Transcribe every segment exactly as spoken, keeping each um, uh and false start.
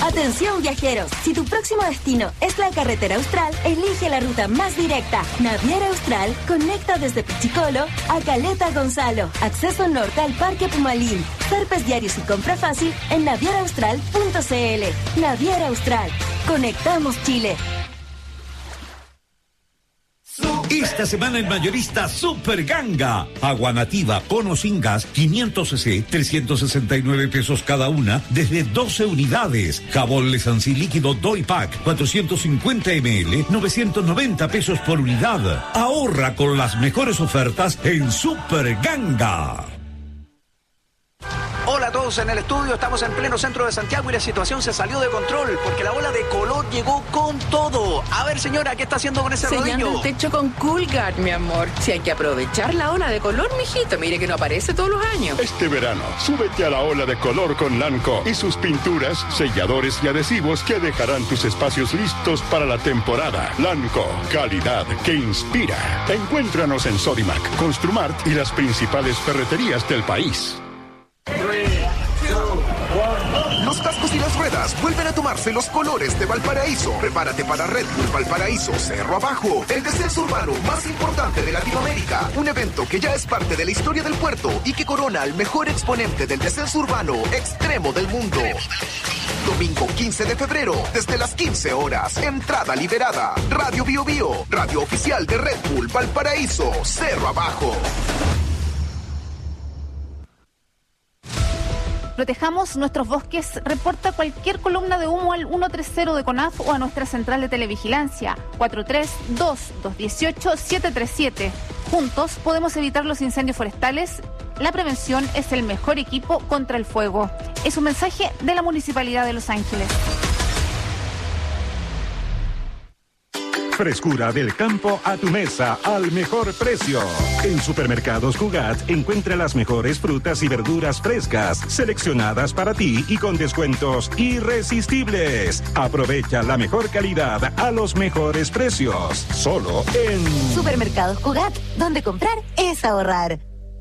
Atención viajeros, si tu próximo destino es la carretera austral, elige la ruta más directa. Naviera Austral conecta desde Pichicolo a Caleta Gonzalo. Acceso norte al Parque Pumalín. Zarpes diarios y compra fácil en naviera austral punto c l. Naviera Austral. Conectamos Chile. Esta semana en mayorista Super Ganga. Agua nativa cono sin gas quinientos centilitros, trescientos sesenta y nueve pesos cada una, desde doce unidades. Jabón Lesancy líquido Doi Pack cuatrocientos cincuenta mililitros, novecientos noventa pesos por unidad. Ahorra con las mejores ofertas en Super Ganga. Hola a todos en el estudio, estamos en pleno centro de Santiago y la situación se salió de control porque la ola de color llegó con todo. A ver, señora, ¿qué está haciendo con ese Sellando rodillo? el techo con Coolguard, mi amor. Si hay que aprovechar la ola de color, mijito, mire que no aparece todos los años. Este verano, súbete a la ola de color con Lanco y sus pinturas, selladores y adhesivos que dejarán tus espacios listos para la temporada. Lanco, calidad que inspira. Encuéntranos en Sodimac, Construmart y las principales ferreterías del país. Los cascos y las ruedas vuelven a tomarse los colores de Valparaíso. Prepárate para Red Bull Valparaíso Cerro Abajo, el descenso urbano más importante de Latinoamérica. Un evento que ya es parte de la historia del puerto y que corona al mejor exponente del descenso urbano extremo del mundo. Domingo quince de febrero, desde las quince horas. Entrada liberada. Radio Bio Bio, radio oficial de Red Bull Valparaíso Cerro Abajo. Protejamos nuestros bosques. Reporta cualquier columna de humo al ciento treinta de CONAF o a nuestra central de televigilancia cuatro tres dos, dos uno ocho, siete tres siete. Juntos podemos evitar los incendios forestales. La prevención es el mejor equipo contra el fuego. Es un mensaje de la Municipalidad de Los Ángeles. Frescura del campo a tu mesa al mejor precio. En Supermercados Cugat encuentra las mejores frutas y verduras frescas, seleccionadas para ti y con descuentos irresistibles. Aprovecha la mejor calidad a los mejores precios. Solo en Supermercados Cugat, donde comprar es ahorrar.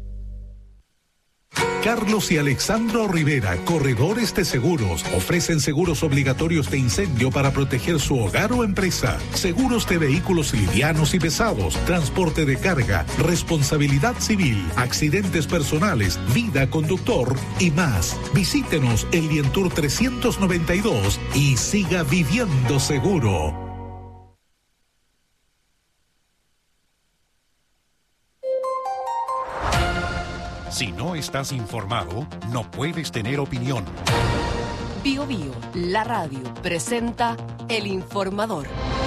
Carlos y Alexandro Rivera, corredores de seguros, ofrecen seguros obligatorios de incendio para proteger su hogar o empresa, seguros de vehículos livianos y pesados, transporte de carga, responsabilidad civil, accidentes personales, vida conductor y más. Visítenos en Lientour trescientos noventa y dos y siga viviendo seguro. Si no estás informado, no puedes tener opinión. Bio Bio, la radio, presenta El Informador.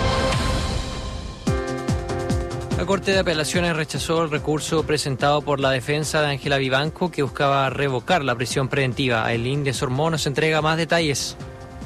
La Corte de Apelaciones rechazó el recurso presentado por la defensa de Ángela Vivanco que buscaba revocar la prisión preventiva. Elín de Sormó nos entrega más detalles.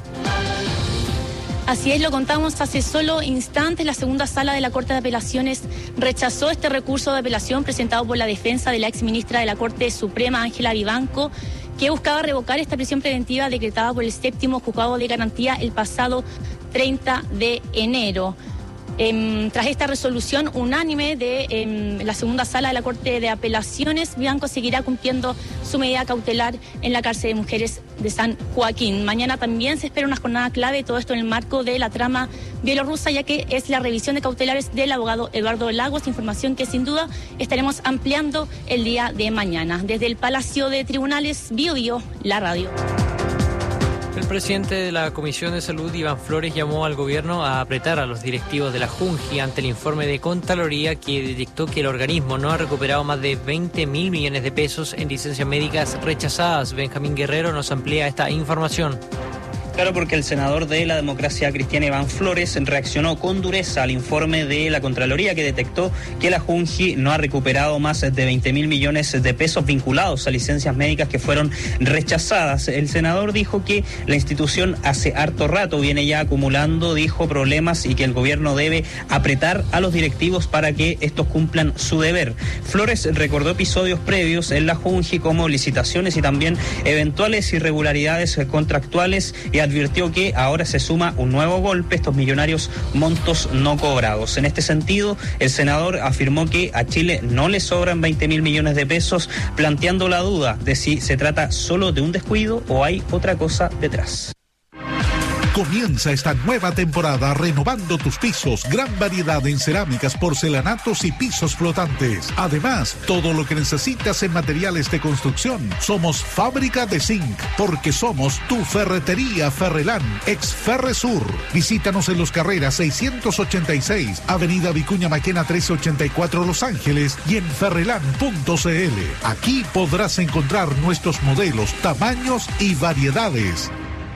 Así es, lo contamos hace solo instantes. La segunda sala de la Corte de Apelaciones rechazó este recurso de apelación presentado por la defensa de la exministra de la Corte Suprema, Ángela Vivanco, que buscaba revocar esta prisión preventiva decretada por el séptimo juzgado de garantía el pasado treinta de enero. Eh, tras esta resolución unánime de eh, la segunda sala de la Corte de Apelaciones, Vivanco seguirá cumpliendo su medida cautelar en la cárcel de mujeres de San Joaquín. Mañana también se espera una jornada clave, todo esto en el marco de la trama bielorrusa, ya que es la revisión de cautelares del abogado Eduardo Lagos, información que sin duda estaremos ampliando el día de mañana. Desde el Palacio de Tribunales, Bio Bio, la radio. El presidente de la Comisión de Salud, Iván Flores, llamó al gobierno a apretar a los directivos de la Junji ante el informe de Contraloría que detectó que el organismo no ha recuperado más de veinte mil millones de pesos en licencias médicas rechazadas. Benjamín Guerrero nos amplía esta información. Claro, porque el senador de la Democracia Cristiana, Iván Flores, reaccionó con dureza al informe de la Contraloría que detectó que la Junji no ha recuperado más de veinte mil millones de pesos vinculados a licencias médicas que fueron rechazadas. El senador dijo que la institución hace harto rato viene ya acumulando, dijo, problemas y que el gobierno debe apretar a los directivos para que estos cumplan su deber. Flores recordó episodios previos en la Junji como licitaciones y también eventuales irregularidades contractuales y advirtió que ahora se suma un nuevo golpe, estos millonarios montos no cobrados. En este sentido, el senador afirmó que a Chile no le sobran veinte mil millones de pesos, planteando la duda de si se trata solo de un descuido o hay otra cosa detrás. Comienza esta nueva temporada renovando tus pisos, gran variedad en cerámicas, porcelanatos y pisos flotantes. Además, todo lo que necesitas en materiales de construcción. Somos Fábrica de Zinc, porque somos tu ferretería Ferrelán, ex Ferresur. Visítanos en Los Carreras seiscientos ochenta y seis, Avenida Vicuña Maquena trescientos ochenta y cuatro, Los Ángeles, y en ferrelán punto c l. Aquí podrás encontrar nuestros modelos, tamaños y variedades.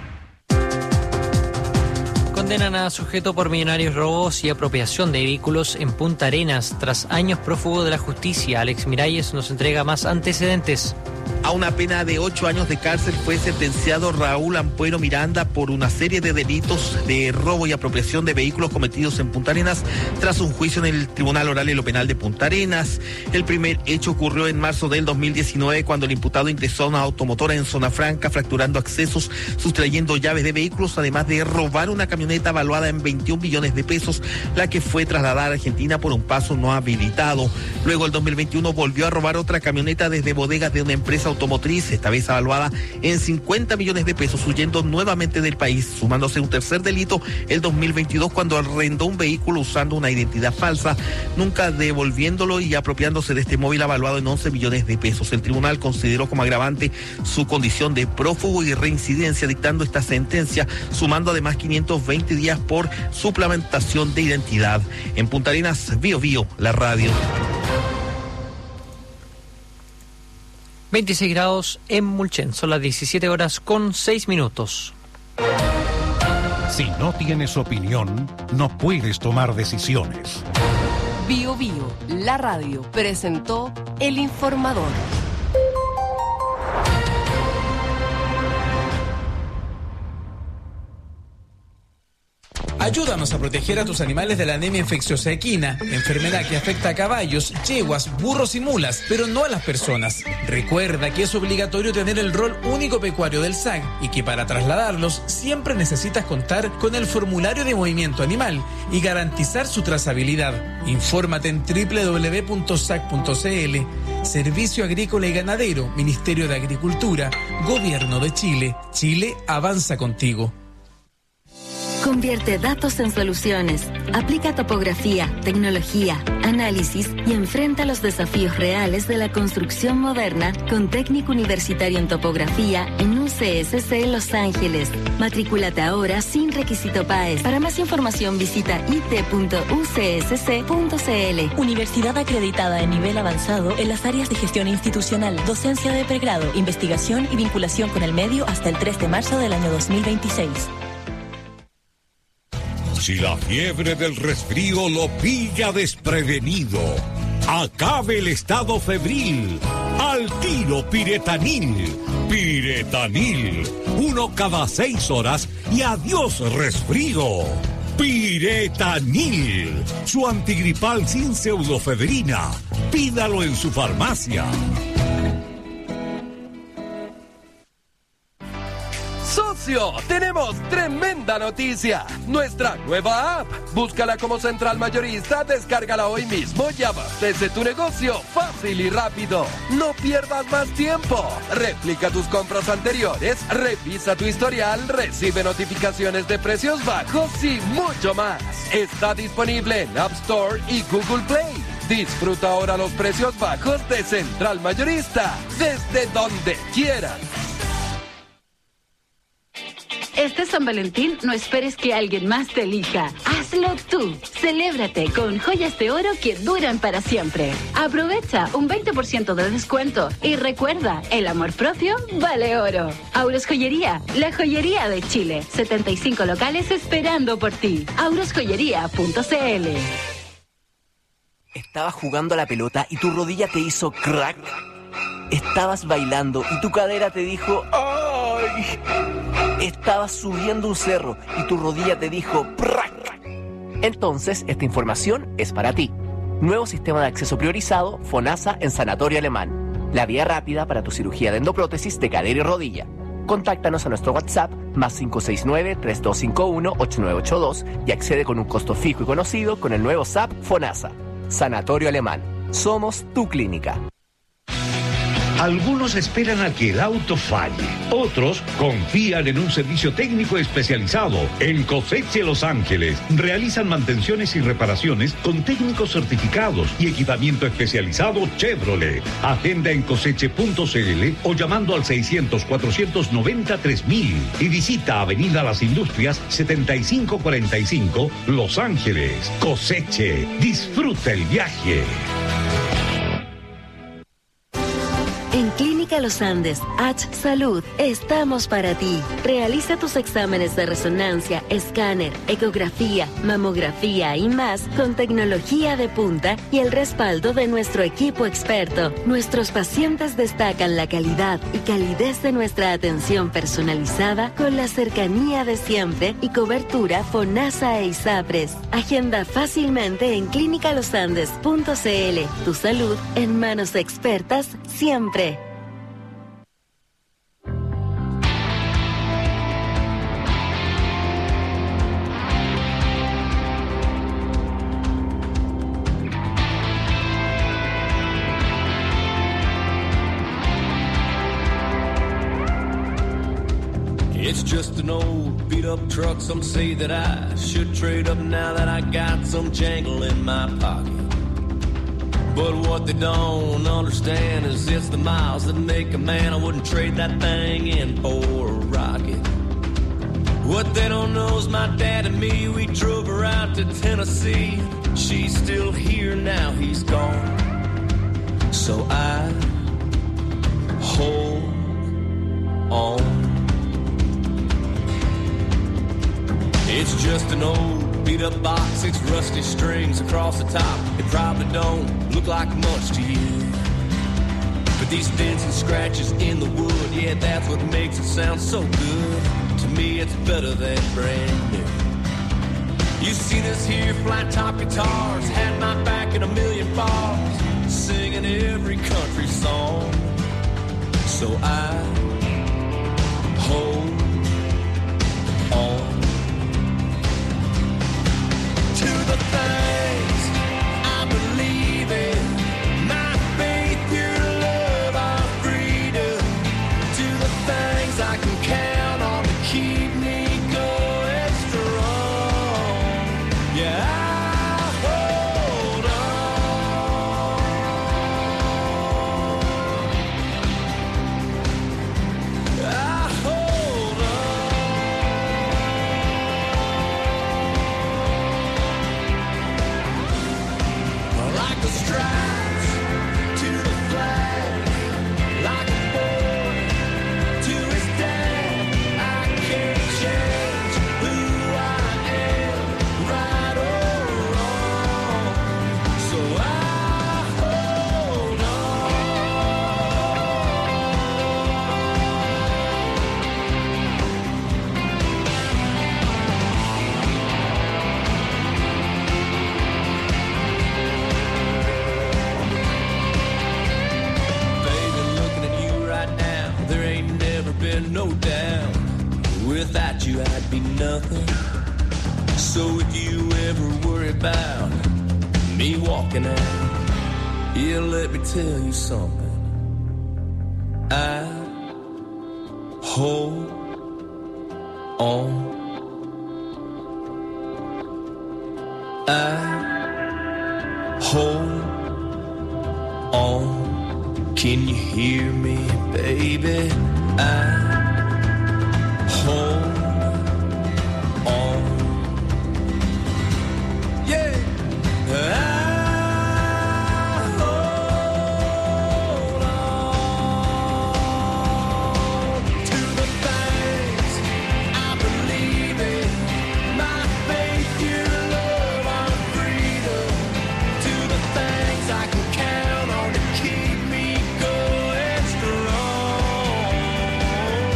Condenan a sujeto por millonarios robos y apropiación de vehículos en Punta Arenas. Tras años prófugo de la justicia, Alex Miralles nos entrega más antecedentes. A una pena de ocho años de cárcel fue sentenciado Raúl Ampuero Miranda por una serie de delitos de robo y apropiación de vehículos cometidos en Punta Arenas tras un juicio en el Tribunal Oral y lo Penal de Punta Arenas. El primer hecho ocurrió en marzo del dos mil diecinueve cuando el imputado ingresó a una automotora en Zona Franca fracturando accesos, sustrayendo llaves de vehículos, además de robar una camioneta valuada en veintiún millones de pesos, la que fue trasladada a Argentina por un paso no habilitado. Luego, el dos mil veintiuno, volvió a robar otra camioneta desde bodegas de una empresa automotriz, esta vez evaluada en cincuenta millones de pesos, huyendo nuevamente del país, sumándose un tercer delito el dos mil veintidós cuando arrendó un vehículo usando una identidad falsa, nunca devolviéndolo y apropiándose de este móvil evaluado en once millones de pesos. El tribunal consideró como agravante su condición de prófugo y reincidencia, dictando esta sentencia, sumando además quinientos veinte días por suplementación de identidad. En Punta Arenas, Bio Bio, la radio. veintiséis grados en Mulchen, son las diecisiete horas con seis minutos. Si no tienes opinión, no puedes tomar decisiones. Bio Bio, la radio, presentó El Informador. Ayúdanos a proteger a tus animales de la anemia infecciosa equina, enfermedad que afecta a caballos, yeguas, burros y mulas, pero no a las personas. Recuerda que es obligatorio tener el rol único pecuario del S A C y que para trasladarlos siempre necesitas contar con el formulario de movimiento animal y garantizar su trazabilidad. Infórmate en doble u doble u doble u punto s a c punto c l. Servicio Agrícola y Ganadero, Ministerio de Agricultura, Gobierno de Chile. Chile avanza contigo. Convierte datos en soluciones. Aplica topografía, tecnología, análisis y enfrenta los desafíos reales de la construcción moderna con técnico universitario en topografía en U C S C Los Ángeles. Matrículate ahora sin requisito P A E S. Para más información visita i t punto u c s c punto c l. Universidad acreditada en nivel avanzado en las áreas de gestión institucional, docencia de pregrado, investigación y vinculación con el medio hasta el tres de marzo del año dos mil veintiséis. Si la fiebre del resfrío lo pilla desprevenido, acabe el estado febril. Al tiro Piretanil. Piretanil. Uno cada seis horas y adiós resfrío. Piretanil. Su antigripal sin pseudofebrina. Pídalo en su farmacia. ¡Socio! ¡Tenemos tremenda noticia! Nuestra nueva app. Búscala como Central Mayorista, descárgala hoy mismo y abastece tu negocio fácil y rápido. No pierdas más tiempo. Replica tus compras anteriores, revisa tu historial, recibe notificaciones de precios bajos y mucho más. Está disponible en App Store y Google Play. Disfruta ahora los precios bajos de Central Mayorista, desde donde quieras. Este San Valentín no esperes que alguien más te elija. Hazlo tú. Celébrate con joyas de oro que duran para siempre. Aprovecha un veinte por ciento de descuento. Y recuerda, el amor propio vale oro. Auros Joyería, la joyería de Chile. setenta y cinco locales esperando por ti. auros joyería punto c l. Estabas jugando a la pelota y tu rodilla te hizo crack. Estabas bailando y tu cadera te dijo ¡ay! Estabas subiendo un cerro y tu rodilla te dijo ¡prac! Entonces, esta información es para ti. Nuevo sistema de acceso priorizado FONASA en Sanatorio Alemán. La vía rápida para tu cirugía de endoprótesis de cadera y rodilla. Contáctanos a nuestro WhatsApp más cinco seis nueve, tres dos cinco uno, ocho nueve ocho dos y accede con un costo fijo y conocido con el nuevo S A P FONASA. Sanatorio Alemán. Somos tu clínica. Algunos esperan a que el auto falle. Otros confían en un servicio técnico especializado. En Coseche Los Ángeles realizan mantenciones y reparaciones con técnicos certificados y equipamiento especializado Chevrolet. Agenda en coseche punto c l o llamando al seiscientos, cuatrocientos noventa, tres mil y visita Avenida Las Industrias setenta y cinco cuarenta y cinco, Los Ángeles. Coseche, disfruta el viaje. En Clínica Los Andes, H Salud, estamos para ti. Realiza tus exámenes de resonancia, escáner, ecografía, mamografía y más con tecnología de punta y el respaldo de nuestro equipo experto. Nuestros pacientes destacan la calidad y calidez de nuestra atención personalizada con la cercanía de siempre y cobertura FONASA e ISAPRES. Agenda fácilmente en clínica los andes punto c l. Tu salud en manos expertas siempre. It's just an old beat-up truck. Some say that I should trade up now that I got some jangle in my pocket. But what they don't understand is it's the miles that make a man. I wouldn't trade that thing in for a rocket. What they don't know is my dad and me, we drove her out to Tennessee. She's still here now, he's gone. So I hold on. It's just an old beat-up box, six rusty strings across the top. It probably don't look like much to you, but these dents and scratches in the wood, yeah, that's what makes it sound so good. To me, it's better than brand new. You see this here flat-top guitars, had my back in a million bars, singing every country song. So I hold on to the things I believe in, my faith, your love, our freedom, to the things I can count on to keep me going strong. Yeah, I hold on. I hold on. Like the stripes to the flag, like a boy to his dad. I can't change who I am, right or wrong. So I hold Baby, looking at you right now, there ain't never been no doubt. Without you, I'd be nothing. So if you ever worry about me walking out, yeah, let me tell you something. I hold on. I hold on. Can you hear me, baby? I hold on. Yeah. I hold on to the things I believe in, my faith, your love, our freedom, to the things I can count on to keep me going strong.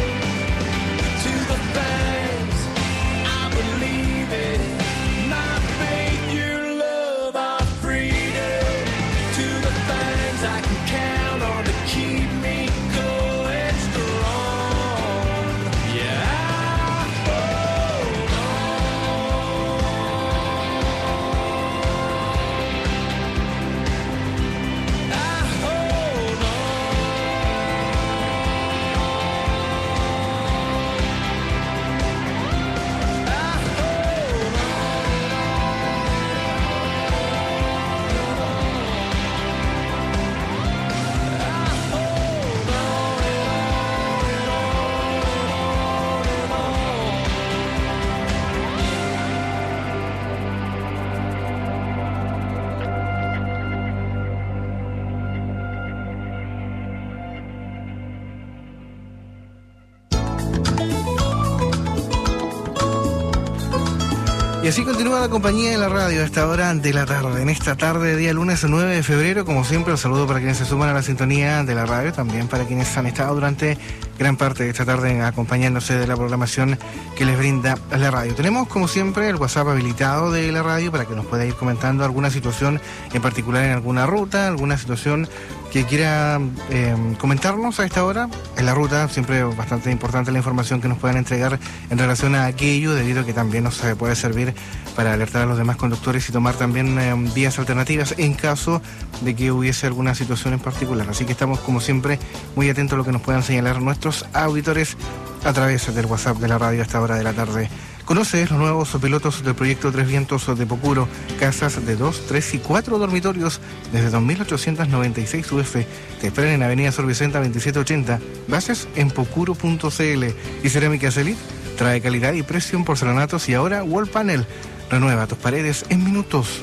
Y así continúa la compañía de la radio a esta hora de la tarde. En esta tarde, día lunes nueve de febrero, como siempre, un saludo para quienes se suman a la sintonía de la radio, también para quienes han estado durante gran parte de esta tarde acompañándose de la programación que les brinda la radio. Tenemos, como siempre, el WhatsApp habilitado de la radio para que nos pueda ir comentando alguna situación en particular en alguna ruta, alguna situación que quiera eh, comentarnos a esta hora. En la ruta siempre es bastante importante la información que nos puedan entregar en relación a aquello, debido a que también nos eh, puede servir para alertar a los demás conductores y tomar también eh, vías alternativas en caso de que hubiese alguna situación en particular. Así que estamos, como siempre, muy atentos a lo que nos puedan señalar nuestros auditores a través del WhatsApp de la radio a esta hora de la tarde. ¿Conoces los nuevos pilotos del proyecto Tres Vientos de Pocuro? Casas de dos, tres y cuatro dormitorios desde dos mil ochocientos noventa y seis U F. Te esperan en Avenida Sor Vicenta veintisiete ochenta. Bases en pocuro punto c l. Y Cerámica Celit trae calidad y precio en porcelanatos y ahora Wall Panel. Renueva tus paredes en minutos.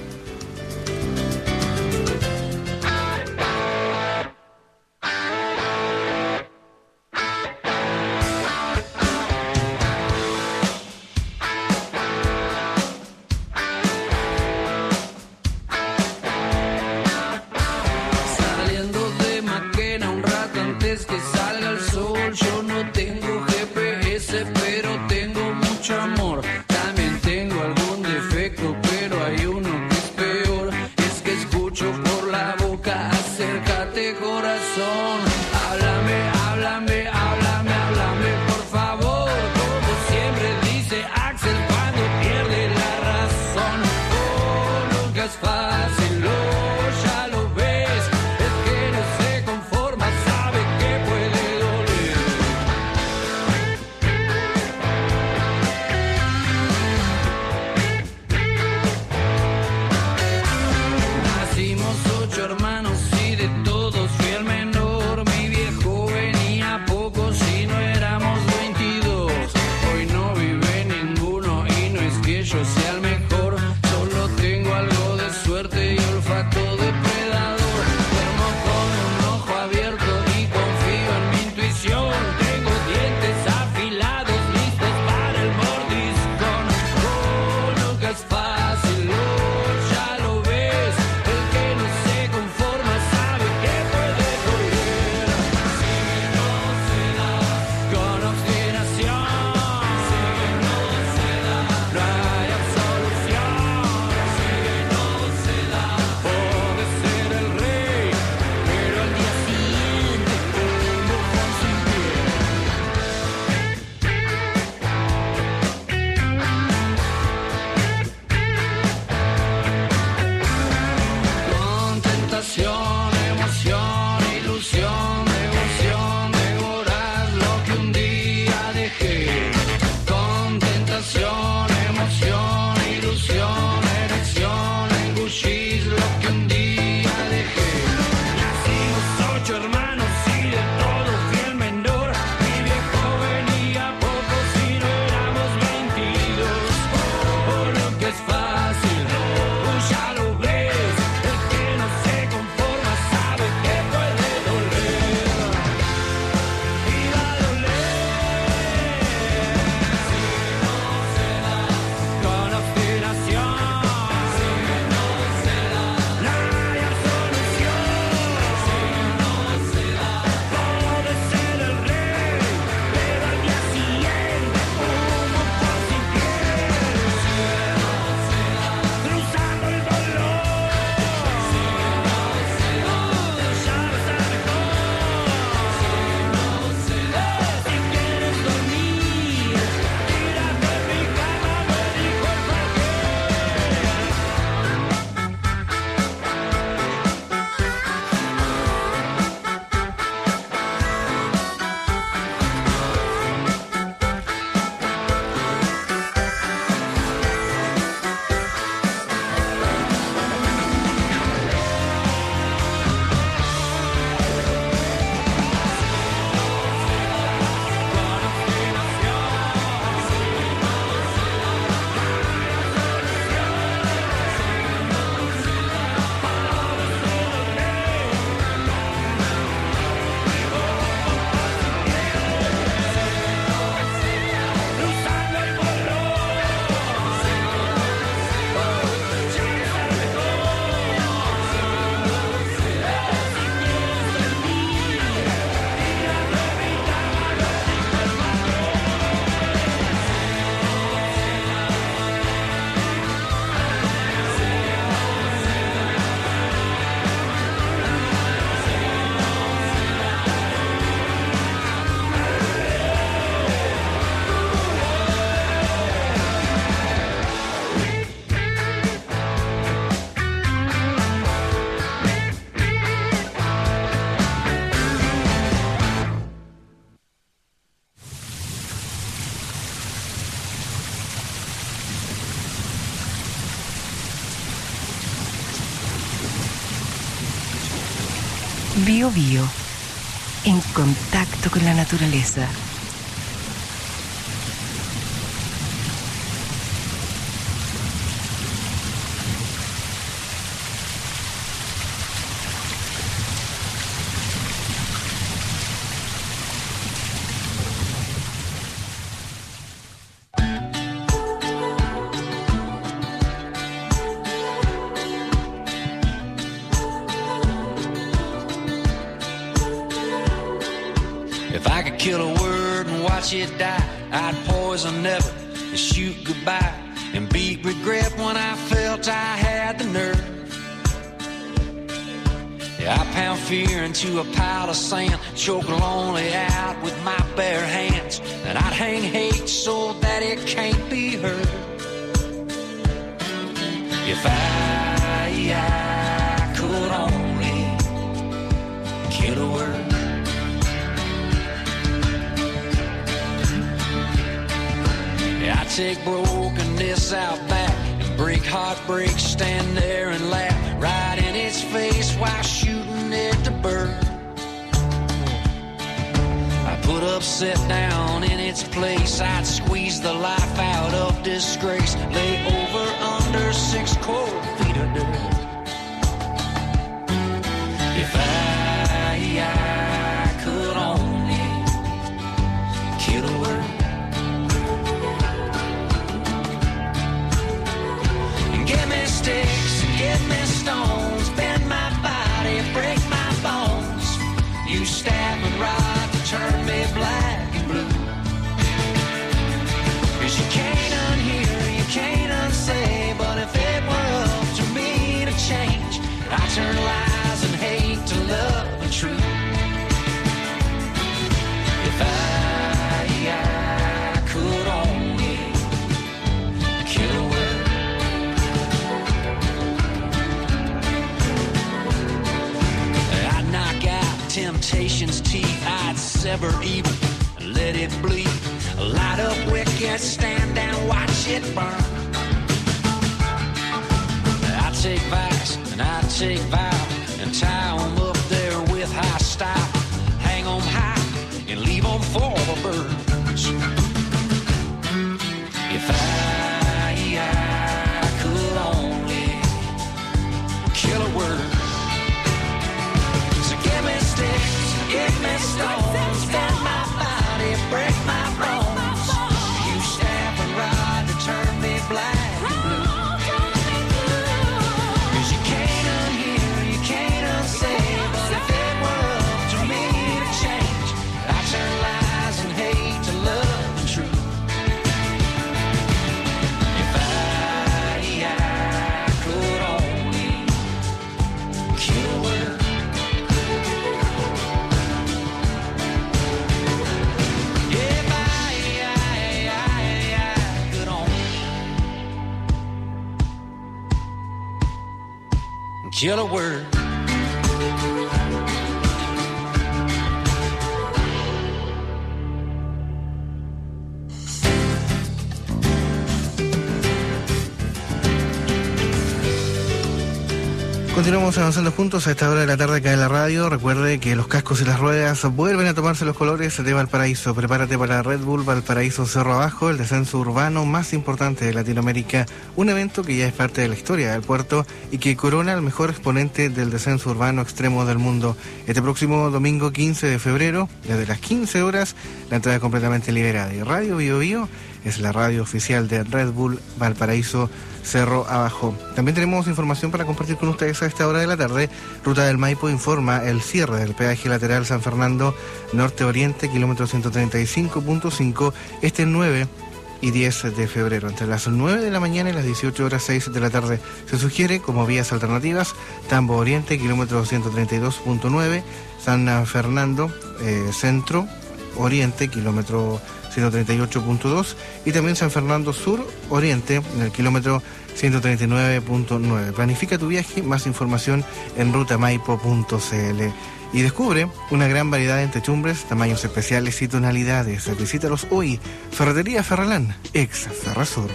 Poco si no éramos veintidós, hoy no vive ninguno. Bio Bio, en contacto con la naturaleza. Kill a word and watch it die. I'd poison never and shoot goodbye and beat regret when I felt I had the nerve. Yeah, I pound fear into a pile of sand, choke lonely out with my bare hands, and I'd hang hate so that it can't be heard. If I, I could only kill a word. I take brokenness out back and break heartbreak, stand there and laugh right in its face while shooting it to burn. I put upset down in its place, I'd squeeze the life out of disgrace, lay over under six cold feet of dirt. If I, I could only kill a word. Give me sticks and give me stones, bend my body, break my bones. You stab and rod to turn me black and blue. Cause you can't unhear, you can't unsay, but if it were up to me to change, I turn lies and hate to love and truth. If I, I could only kill a word. Temptation's teeth, I'd sever evil and let it bleed. Light up wicked, stand down, watch it burn. I take vice and I take vow and tie 'em up there with high style. Hang 'em high and leave 'em for the birds. If I, I could only kill a word. Give me stones, bend my body, break my bones. You stab and rod to turn me black and blue. Cause you can't unhear, you can't unsay, but if it were up to me to change, I turn lies and hate to love and truth. If I, I could only kill a word. Kill a word. Continuamos avanzando juntos a esta hora de la tarde acá en la radio. Recuerde que los cascos y las ruedas vuelven a tomarse los colores de Valparaíso. Prepárate para Red Bull Valparaíso Cerro Abajo, el descenso urbano más importante de Latinoamérica. Un evento que ya es parte de la historia del puerto y que corona al mejor exponente del descenso urbano extremo del mundo. Este próximo domingo quince de febrero, desde las quince horas, la entrada es completamente liberada. Y Radio Bio Bio es la radio oficial de Red Bull Valparaíso Cerro Abajo. También tenemos información para compartir con ustedes a esta hora de la tarde. Ruta del Maipo informa el cierre del peaje lateral San Fernando Norte-Oriente, kilómetro ciento treinta y cinco punto cinco, este nueve y diez de febrero, entre las nueve de la mañana y las dieciocho horas seis de la tarde. Se sugiere como vías alternativas Tambo Oriente, kilómetro ciento treinta y dos punto nueve, San Fernando eh, Centro Oriente, kilómetro ciento treinta y ocho punto dos, y también San Fernando Sur Oriente en el kilómetro ciento treinta y nueve punto nueve. Planifica tu viaje, más información en rutamaipo punto cl. Y descubre una gran variedad en techumbres, tamaños especiales y tonalidades. Visítalos hoy. Ferretería Ferralán, ex Ferrasur.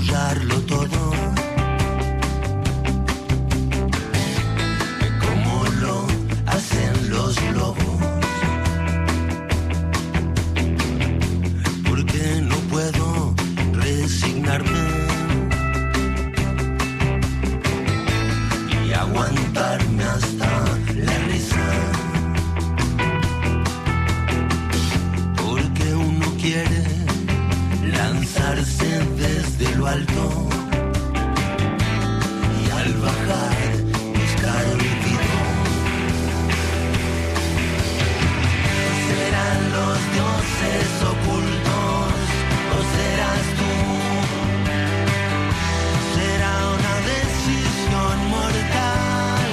susurrarlo todo, como lo hacen los lobos, porque no puedo resignarme y aguantarme hasta la risa, porque uno quiere lanzarse desde lo alto y al bajar buscar olvido. ¿Serán los dioses ocultos o serás tú? ¿Será una decisión mortal?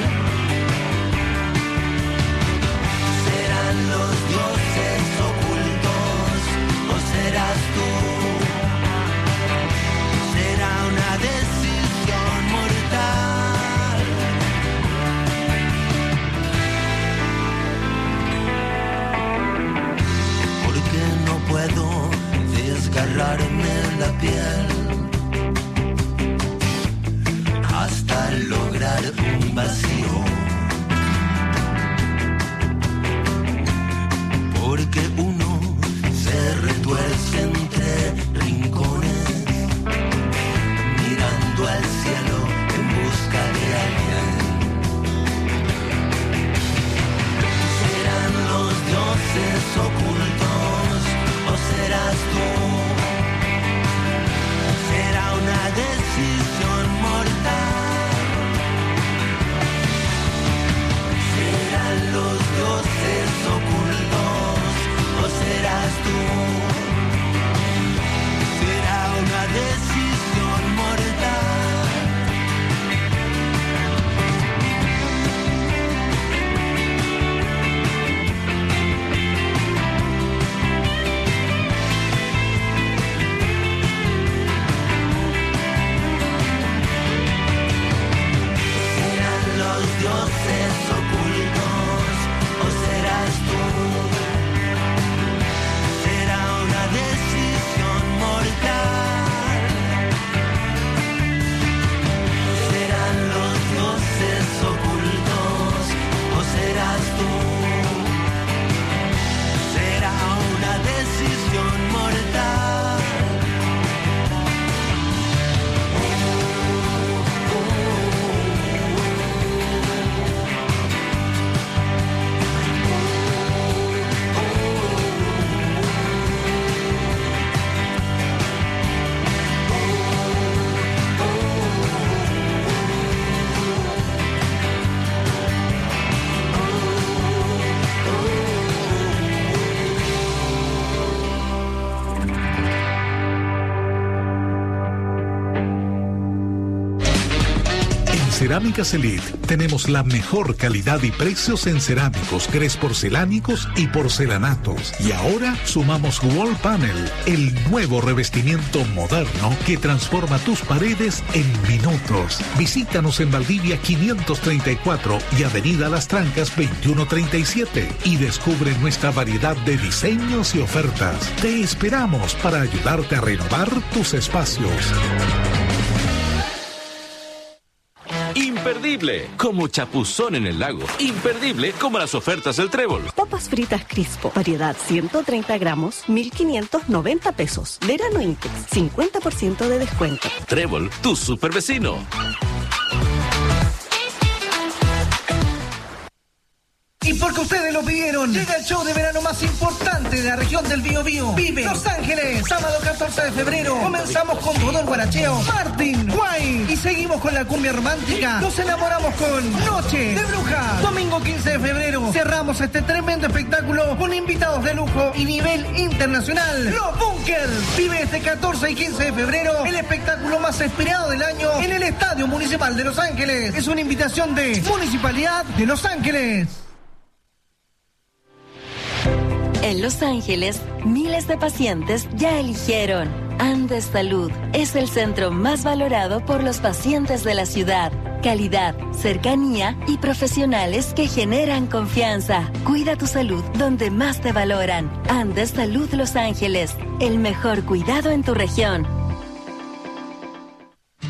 ¿Serán los dioses ocultos o serás tú? Una decisión mortal. Porque no puedo desgarrarme la piel hasta lograr un vacío, porque uno se retuerce entre rincones mirando al cielo en busca de alguien. ¿Serán los dioses ocultos o serás tú? ¿Será una decisión mortal? ¿Serán los dioses ocultos o serás tú? ¿Será una decisión mortal? ¿Serán los dioses ocultos o serás tú? ¿Será una decisión mortal? ¿Serán los dioses ocultos o serás tú? ¿Será una decisión mortal? Cerámicas Elite tenemos la mejor calidad y precios en cerámicos, grés porcelánicos y porcelanatos. Y ahora sumamos Wall Panel, el nuevo revestimiento moderno que transforma tus paredes en minutos. Visítanos en Valdivia quinientos treinta y cuatro y Avenida Las Trancas veintiuno treinta y siete y descubre nuestra variedad de diseños y ofertas. Te esperamos para ayudarte a renovar tus espacios. Imperdible, como chapuzón en el lago. Imperdible, como las ofertas del Trébol. Papas fritas Crispo, variedad ciento treinta gramos, mil quinientos noventa pesos. Verano Intex, cincuenta por ciento de descuento. Trébol, tu super vecino. Y porque ustedes lo pidieron, llega el show de verano más importante de la región del Biobío. Vive Los Ángeles, sábado catorce de febrero. Comenzamos con todo el guaracheo, Martin, Guay. Y seguimos con la cumbia romántica. Nos enamoramos con Noche de Brujas. Domingo quince de febrero. Cerramos este tremendo espectáculo con invitados de lujo y nivel internacional. Los Bunkers. Vive este catorce y quince de febrero el espectáculo más esperado del año en el Estadio Municipal de Los Ángeles. Es una invitación de Municipalidad de Los Ángeles. En Los Ángeles, miles de pacientes ya eligieron Andes Salud. Es el centro más valorado por los pacientes de la ciudad. Calidad, cercanía y profesionales que generan confianza. Cuida tu salud donde más te valoran. Andes Salud Los Ángeles, el mejor cuidado en tu región.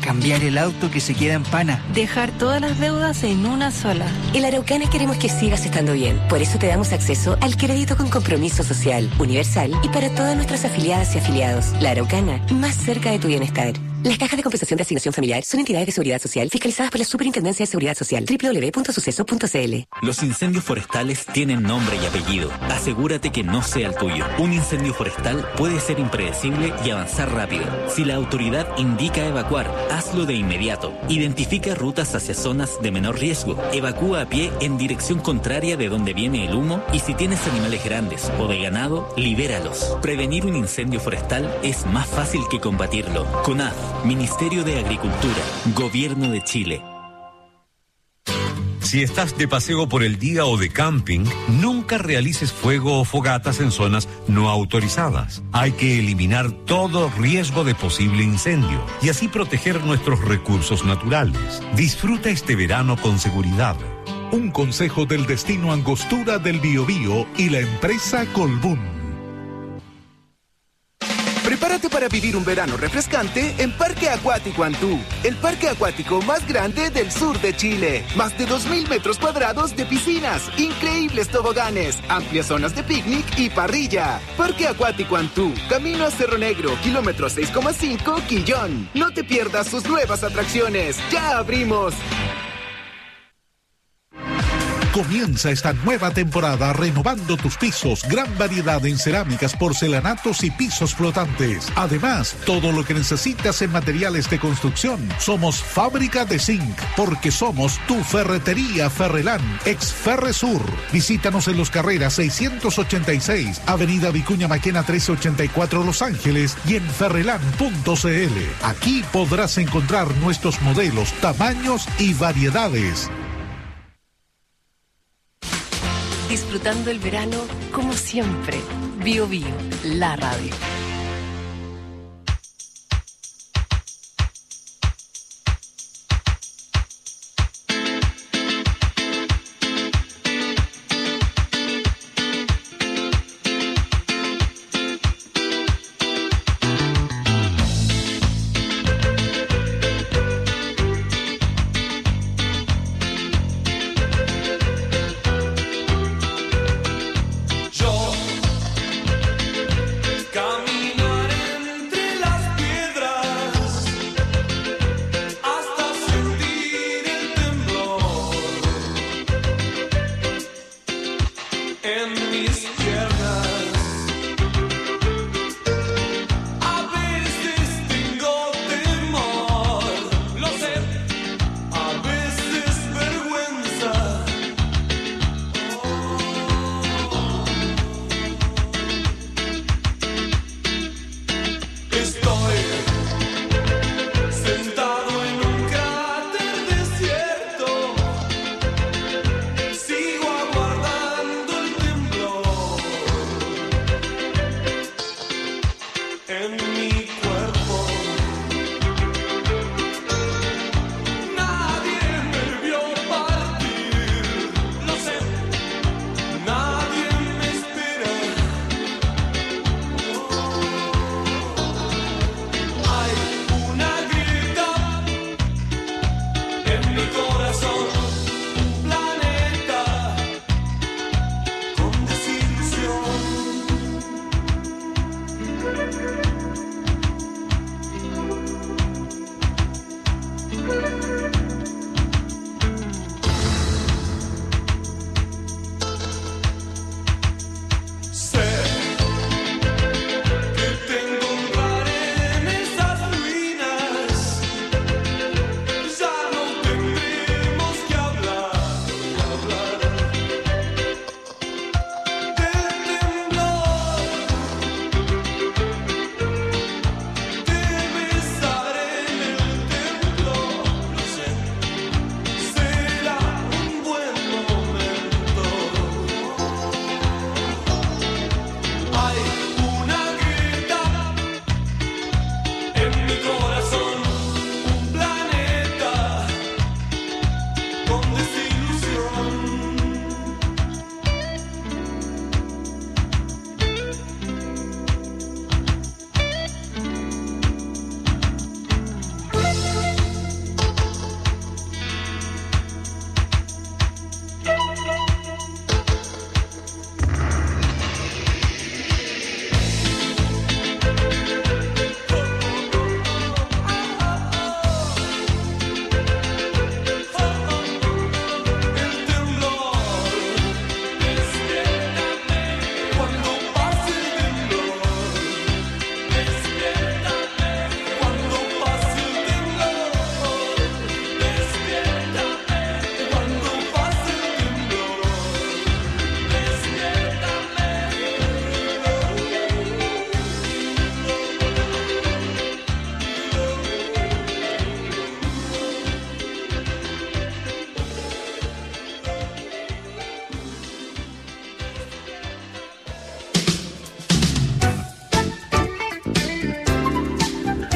Cambiar el auto que se queda en pana. Dejar todas las deudas en una sola. En la Araucana queremos que sigas estando bien. Por eso te damos acceso al crédito con compromiso social, universal y para todas nuestras afiliadas y afiliados. La Araucana, más cerca de tu bienestar. Las cajas de compensación de asignación familiar son entidades de seguridad social fiscalizadas por la Superintendencia de Seguridad Social. doble u doble u doble u punto suceso punto c l. Los incendios forestales tienen nombre y apellido. Asegúrate que no sea el tuyo. Un incendio forestal puede ser impredecible y avanzar rápido. Si la autoridad indica evacuar, hazlo de inmediato. Identifica rutas hacia zonas de menor riesgo. Evacúa a pie en dirección contraria de donde viene el humo y si tienes animales grandes o de ganado, libéralos. Prevenir un incendio forestal es más fácil que combatirlo. CONAF, Ministerio de Agricultura, Gobierno de Chile. Si estás de paseo por el día o de camping, nunca realices fuego o fogatas en zonas no autorizadas. Hay que eliminar todo riesgo de posible incendio y así proteger nuestros recursos naturales. Disfruta este verano con seguridad. Un consejo del destino Angostura del Biobío y la empresa Colbún. Prepárate para vivir un verano refrescante en Parque Acuático Antú, el parque acuático más grande del sur de Chile. Más de dos mil metros cuadrados de piscinas, increíbles toboganes, amplias zonas de picnic y parrilla. Parque Acuático Antú, camino a Cerro Negro, kilómetro seis coma cinco, Quillón. No te pierdas sus nuevas atracciones. ¡Ya abrimos! Comienza esta nueva temporada renovando tus pisos. Gran variedad en cerámicas, porcelanatos y pisos flotantes. Además, todo lo que necesitas en materiales de construcción. Somos fábrica de zinc, porque somos tu ferretería Ferrelán, ex Ferresur. Visítanos en Los Carreras seiscientos ochenta y seis, Avenida Vicuña Maquena trescientos ochenta y cuatro, Los Ángeles y en ferrelán punto c l. Aquí podrás encontrar nuestros modelos, tamaños y variedades. Disfrutando el verano como siempre. Bio Bio, la radio.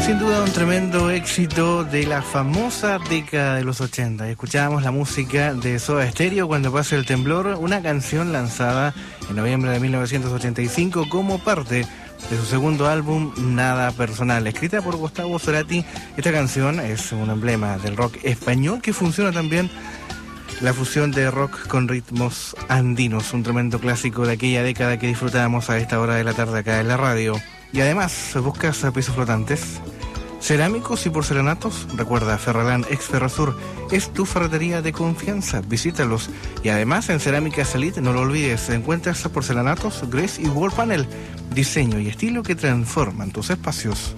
Sin duda un tremendo éxito de la famosa década de los ochenta. Escuchábamos la música de Soda Stereo, Cuando pase el temblor, una canción lanzada en noviembre de mil novecientos ochenta y cinco como parte de su segundo álbum Nada Personal. Escrita por Gustavo Cerati, esta canción es un emblema del rock español que funciona también la fusión de rock con ritmos andinos, un tremendo clásico de aquella década que disfrutábamos a esta hora de la tarde acá en la radio. Y además, ¿buscas pisos flotantes? ¿Cerámicos y porcelanatos? Recuerda, Ferralán ex Ferrosur es tu ferretería de confianza. Visítalos. Y además, en Cerámicas Elite, no lo olvides, encuentras porcelanatos, Grace y Wall Panel. Diseño y estilo que transforman tus espacios.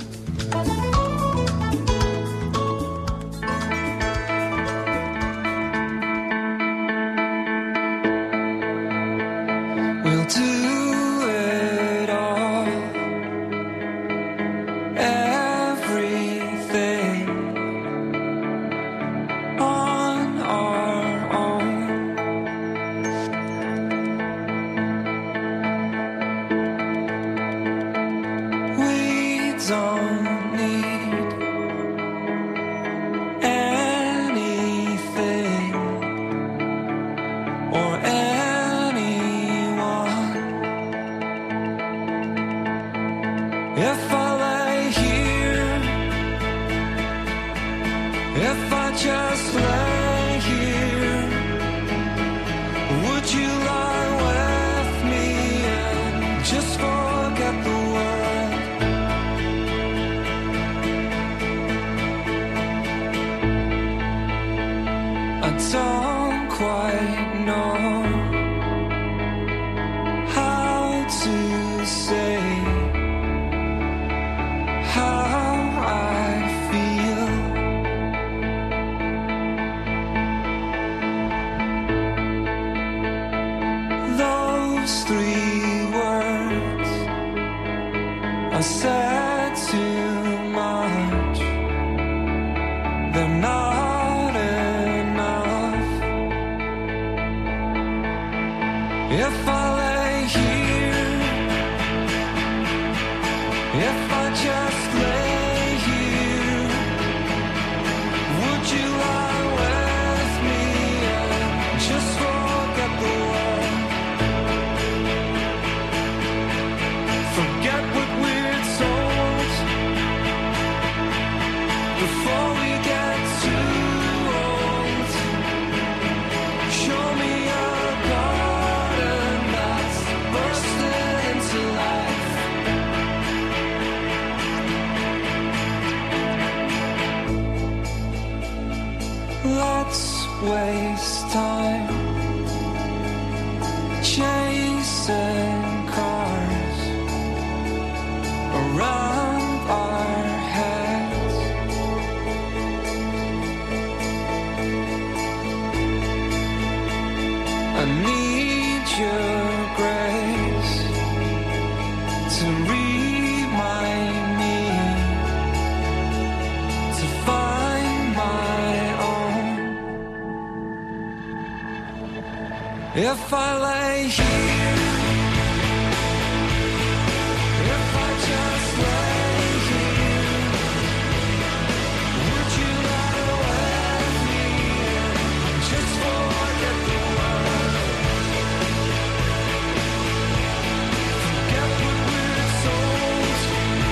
If I lay here, if I just lay here, would you lie with me and just forget the world? Forget what we're told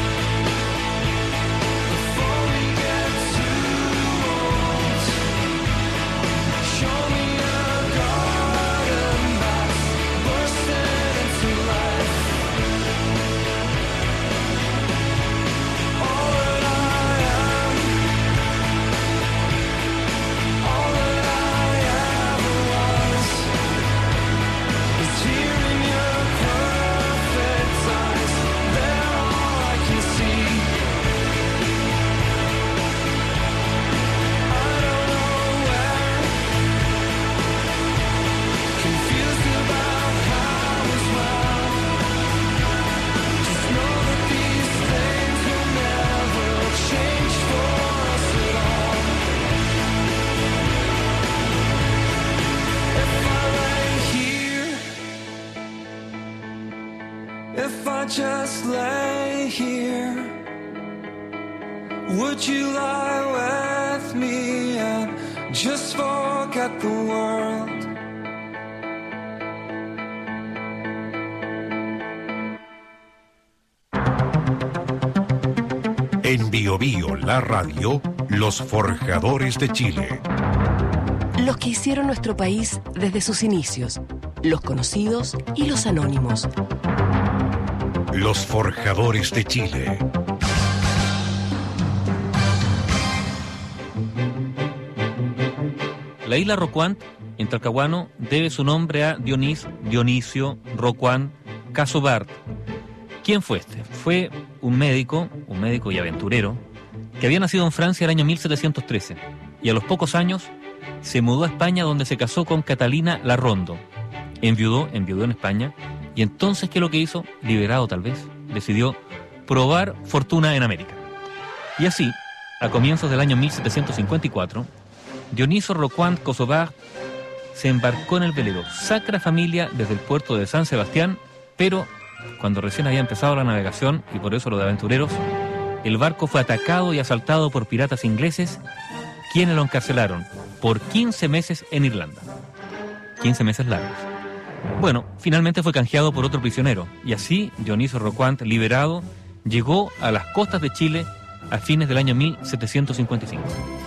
before we get too old. Show me a garden that's bursting into life. All that I am, all that I ever was, is here in your perfect eyes. They're all I can see. I don't know where, confused about how as well. Just know that these things will never change for us at all. If I lay here, if I just lay here, Would you lie with me and just forget the world? En Bio Bio, la radio, los forjadores de Chile. Los que hicieron nuestro país desde sus inicios, los conocidos y los anónimos. Los forjadores de Chile. La isla Rocuant, en Talcahuano, debe su nombre a Dionís, Dionisio, Rocuant, Casobart. ¿Quién fue este? Fue un médico, un médico y aventurero, que había nacido en Francia el año mil setecientos trece, y a los pocos años se mudó a España, donde se casó con Catalina Larrondo. Enviudó, enviudó en España, y entonces, ¿qué es lo que hizo? Liberado tal vez, decidió probar fortuna en América. Y así, a comienzos del año mil setecientos cincuenta y cuatro, Dionisio Rocuant Casobart se embarcó en el velero Sacra Familia desde el puerto de San Sebastián, pero cuando recién había empezado la navegación, y por eso lo de aventureros, el barco fue atacado y asaltado por piratas ingleses, quienes lo encarcelaron por quince meses en Irlanda. quince meses largos. Bueno, finalmente fue canjeado por otro prisionero, y así Dionisio Rocuant, liberado, llegó a las costas de Chile a fines del año mil setecientos cincuenta y cinco.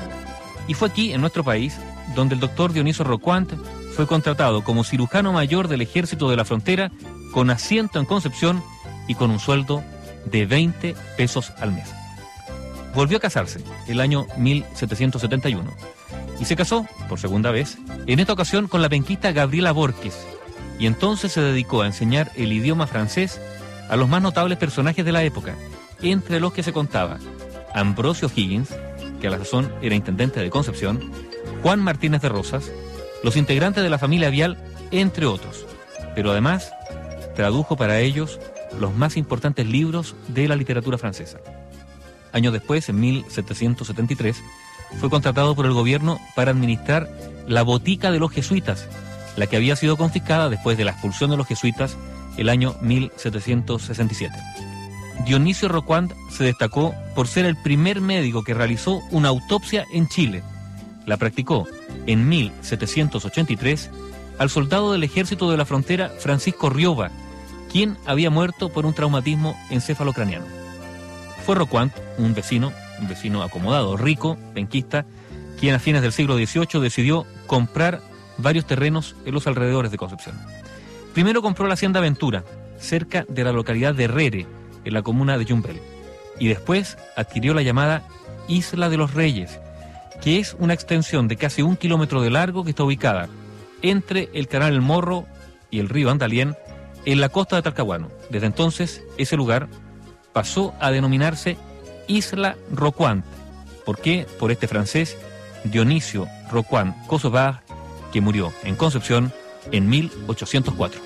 Y fue aquí, en nuestro país, donde el doctor Dionisio Rocuant fue contratado como cirujano mayor del Ejército de la Frontera, con asiento en Concepción y con un sueldo de veinte pesos al mes. Volvió a casarse el año mil setecientos setenta y uno y se casó, por segunda vez, en esta ocasión con la penquista Gabriela Borges, y entonces se dedicó a enseñar el idioma francés a los más notables personajes de la época, entre los que se contaba Ambrosio Higgins, que a la sazón era intendente de Concepción, Juan Martínez de Rosas, los integrantes de la familia Vial, entre otros. Pero además tradujo para ellos los más importantes libros de la literatura francesa. Años después, en mil setecientos setenta y tres, fue contratado por el gobierno para administrar la botica de los jesuitas, la que había sido confiscada después de la expulsión de los jesuitas el año mil setecientos sesenta y siete. Dionisio Rocuant se destacó por ser el primer médico que realizó una autopsia en Chile. La practicó en mil setecientos ochenta y tres al soldado del Ejército de la Frontera Francisco Rioba, quien había muerto por un traumatismo encefalocraniano. Fue Rocuant, un vecino, un vecino acomodado, rico, penquista, quien a fines del siglo dieciocho decidió comprar varios terrenos en los alrededores de Concepción. Primero compró la hacienda Aventura, cerca de la localidad de Rere, en la comuna de Yumbel, y después adquirió la llamada Isla de los Reyes, que es una extensión de casi un kilómetro de largo que está ubicada entre el canal El Morro y el río Andalién, en la costa de Talcahuano. Desde entonces, ese lugar pasó a denominarse Isla Rocuant. ¿Por qué? Por este francés Dionisio Rocuant Casobart, que murió en Concepción en mil ochocientos cuatro.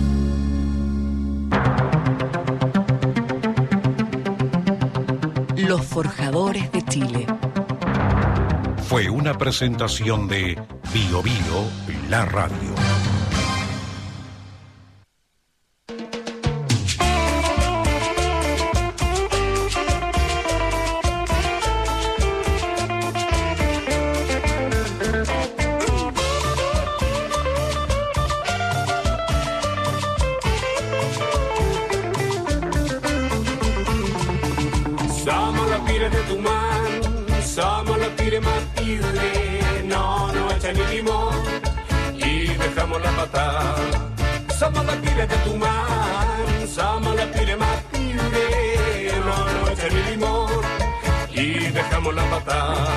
Los forjadores de Chile. Fue una presentación de Bio Bio, la radio. Somos los pires de tu man, somos los pires más pires, no nos echan ni limón y dejamos la patada. Somos los pires de tu man, somos los pires más pires, no nos echan ni limón y dejamos la patada.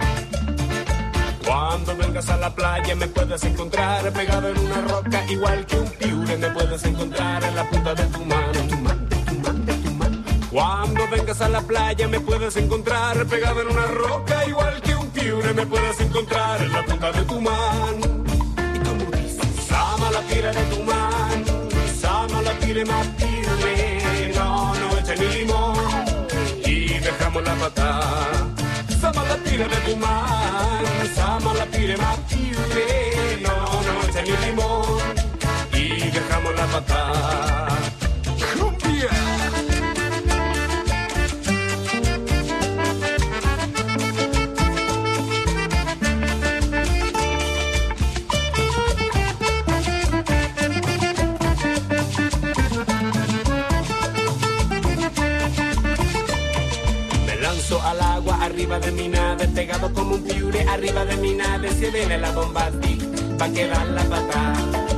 Cuando vengas a la playa me puedes encontrar pegado en una roca, igual que un piure me puedes encontrar en la punta de tu mano. Cuando vengas a la playa me puedes encontrar pegado en una roca, igual que un piure me puedes encontrar en la punta de tu mano. Y como dices, sama la pira de tu mano, sama la pire más pire, no, no echa ni limón y dejamos la patada. Sama la pira de tu mano, sama la pire más pire, no, no echa ni limón y dejamos la patada. ¡Cumbia! lanzo al agua arriba de mi nave, pegado como un piure arriba de mi nave. Se viene la bomba tic, va a quedar la patada.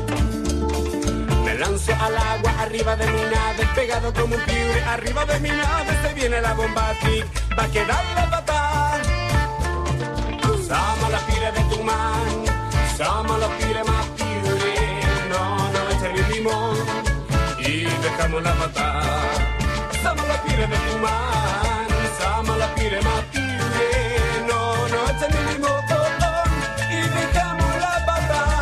Me lanzo al agua arriba de mi nave, pegado como un piure arriba de mi nave. Se viene la bomba tic, va a quedar la patada. Sama la pire de tu man, sama la pire más piure. No, no echaré limón y dejamos la patada. Sama la pire de tu man, sama la pire más piure. No, no echaré limón y dejamos la patada.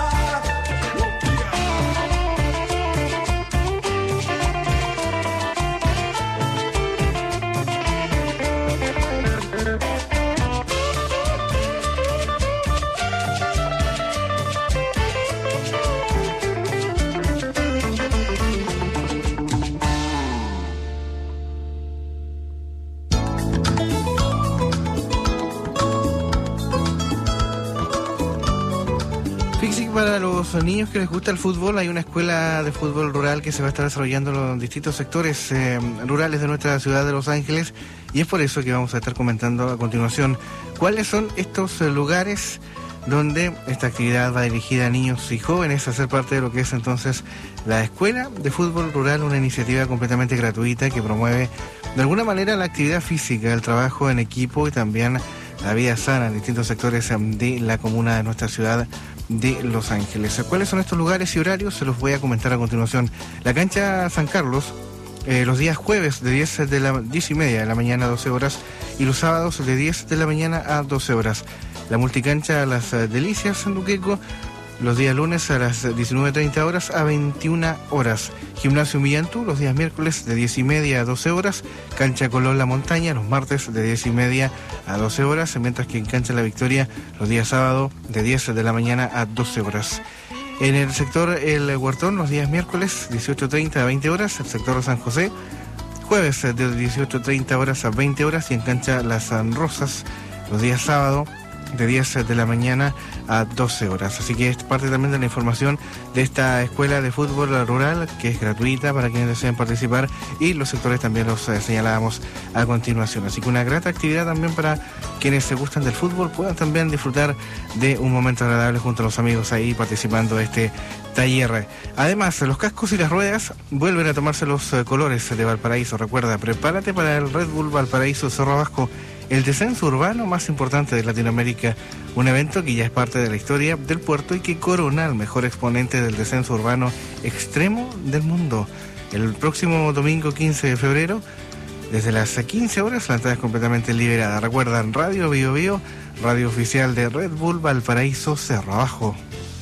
Para los niños que les gusta el fútbol, hay una escuela de fútbol rural que se va a estar desarrollando en los distintos sectores eh, rurales de nuestra ciudad de Los Ángeles, y es por eso que vamos a estar comentando a continuación cuáles son estos eh, lugares donde esta actividad va dirigida a niños y jóvenes a ser parte de lo que es entonces la Escuela de Fútbol Rural, una iniciativa completamente gratuita que promueve de alguna manera la actividad física, el trabajo en equipo y también la vida sana en distintos sectores de la comuna de nuestra ciudad de Los Ángeles. ¿Cuáles son estos lugares y horarios? Se los voy a comentar a continuación. La cancha San Carlos, eh, los días jueves de diez de la diez y media de la mañana a doce horas y los sábados de diez de la mañana a doce horas. La multicancha Las Delicias en Duqueco, los días lunes a las diecinueve treinta horas a veintiuna horas. Gimnasio Millantú, los días miércoles de diez y media a doce horas. Cancha Colón La Montaña, los martes de diez y media a doce horas. Mientras que en Cancha La Victoria, los días sábado de diez de la mañana a doce horas. En el sector El Huertón, los días miércoles dieciocho treinta a veinte horas. El sector San José, jueves de dieciocho treinta horas a veinte horas. Y en Cancha Las Rosas, los días sábado de diez de la mañana a doce horas. Así que es parte también de la información de esta escuela de fútbol rural, que es gratuita para quienes deseen participar, y los sectores también los eh, señalábamos a continuación. Así que una grata actividad también para quienes se gustan del fútbol, puedan también disfrutar de un momento agradable junto a los amigos ahí participando de este taller. Además, los cascos y las ruedas vuelven a tomarse los eh, colores de Valparaíso. Recuerda, prepárate para el Red Bull Valparaíso Cerro Abajo, el descenso urbano más importante de Latinoamérica, un evento que ya es parte de la historia del puerto y que corona al mejor exponente del descenso urbano extremo del mundo. El próximo domingo quince de febrero, desde las quince horas, la entrada es completamente liberada. Recuerdan, Radio Bio Bio, radio oficial de Red Bull Valparaíso Cerro Abajo.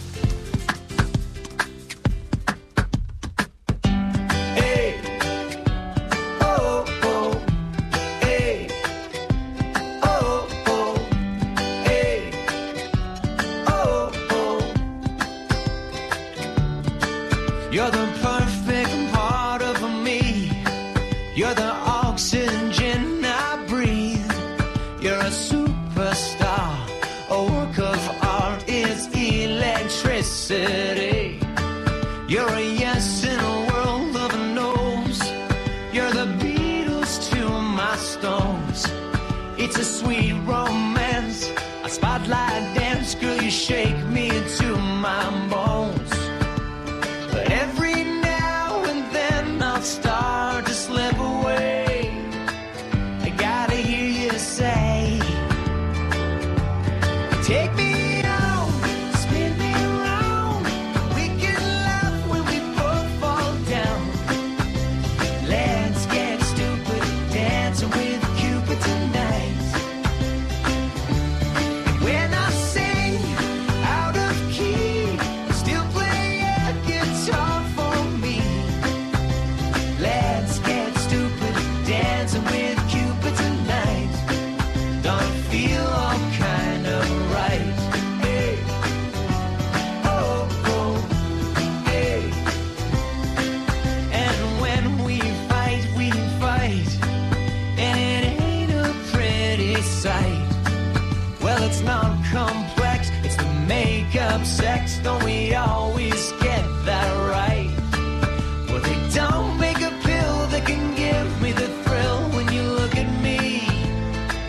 You're the perfect part of me. You're the oxygen I breathe. You're a superstar. A work of art is electricity. You're a yes in a world of no's. You're the Beatles to my Stones. It's a sweet romance, a spotlight dance. Girl, you shake me to my bones. But every now and then I'll start to slip away. I gotta hear you say, take me out, spin me around. We can laugh when we both fall down. Let's get stupid, dancing with Cupid tonight. When I sing out of key, still play a guitar for me. Let's get stupid, dancing with Cupid tonight. Don't feel all kind of right. Hey, oh, oh, hey. And when we fight, we fight, and it ain't a pretty sight. Well, it's not complex, it's the make-up sex. Don't we always get that right? Well, they don't make a pill that can give me the thrill when you look at me.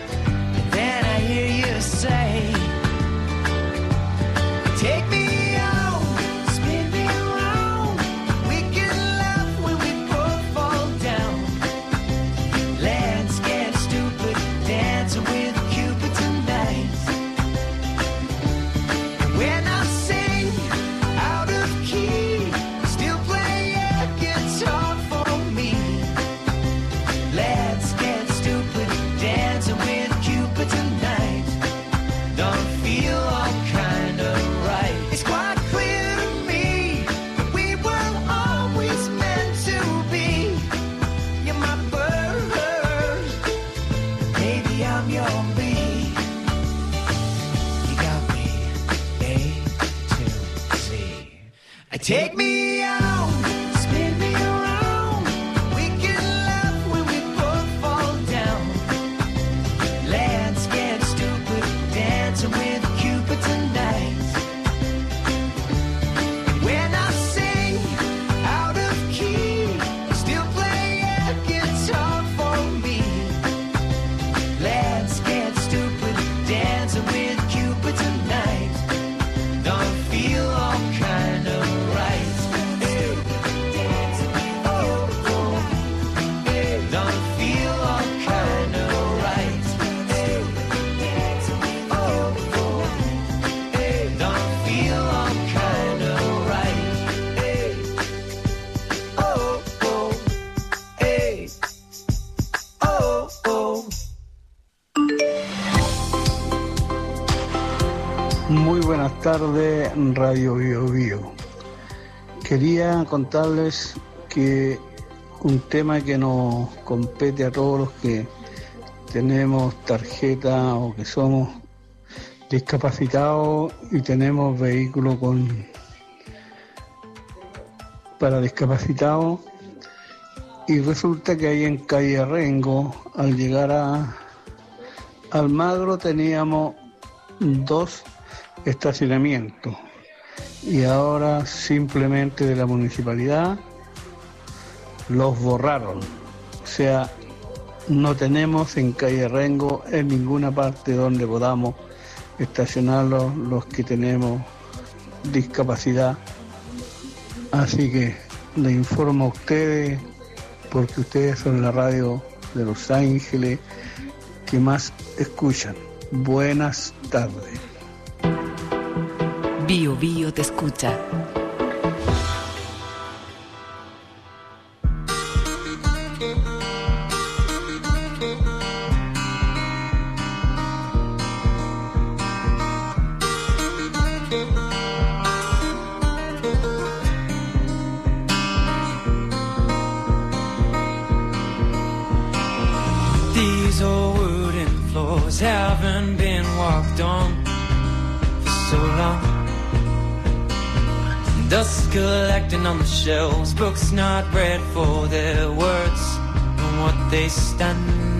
I'm your B. You got me A to Z. Take me out, spin me around. We can laugh when we both fall down. Let's get stupid, dancing with Cupid tonight. And when I sing out of key, still play a guitar for me. Let's get stupid, dancing with Cupid tonight. Don't feel all kind of right. Don't feel all kind of right. Don't feel all kind of right. Oh, oh, hey. Oh, oh. Muy buenas tardes, Radio Bio Bio. Quería contarles que un tema que nos compete a todos los que tenemos tarjeta o que somos discapacitados y tenemos vehículo con para discapacitados, y resulta que ahí en calle Rengo, al llegar a Almagro, teníamos dos estacionamientos y ahora simplemente de la municipalidad los borraron. O sea, no tenemos en calle Rengo en ninguna parte donde podamos estacionarlos los que tenemos discapacidad. Así que le informo a ustedes, porque ustedes son la radio de Los Ángeles que más escuchan. Buenas tardes. Bio Bio te escucha. These old wooden floors haven't been walked on for so long. Dust collecting on the shelves, books not read for their words and what they stand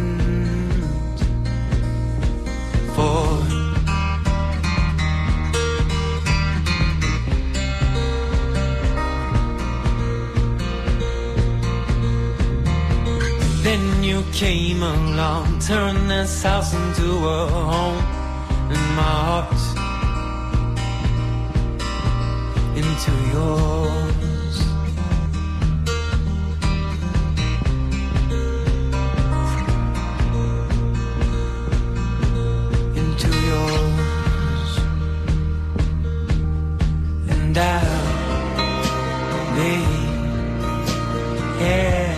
for. Then you came along, turned this house into a home, and my heart into yours. Into yours. And I'll be here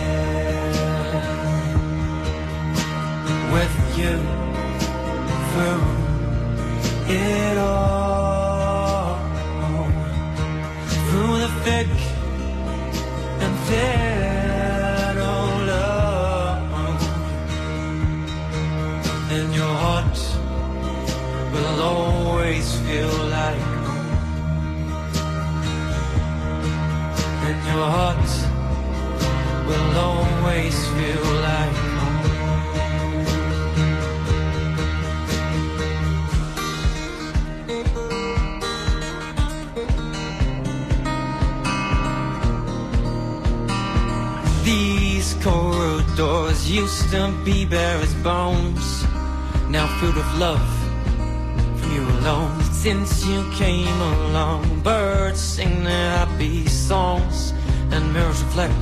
with you through it all, through the thick and thin of love. And your heart will always feel like home. And your heart will always feel like home. These corridors used to be bare as bones, now filled with love from you alone. Since you came along, birds sing their happy songs and mirrors reflect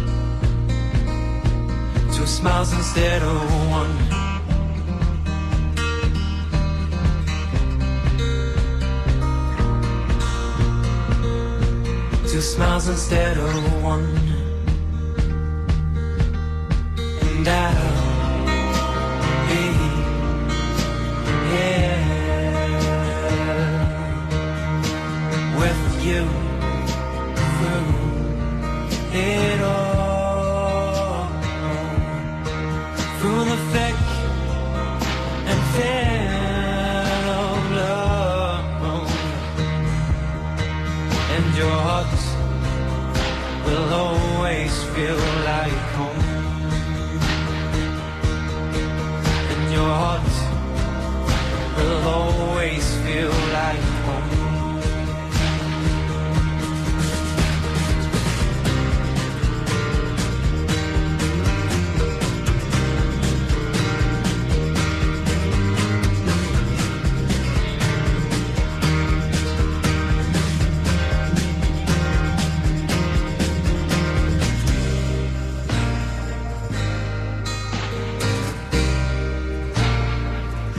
two smiles instead of one. Two smiles instead of one. And I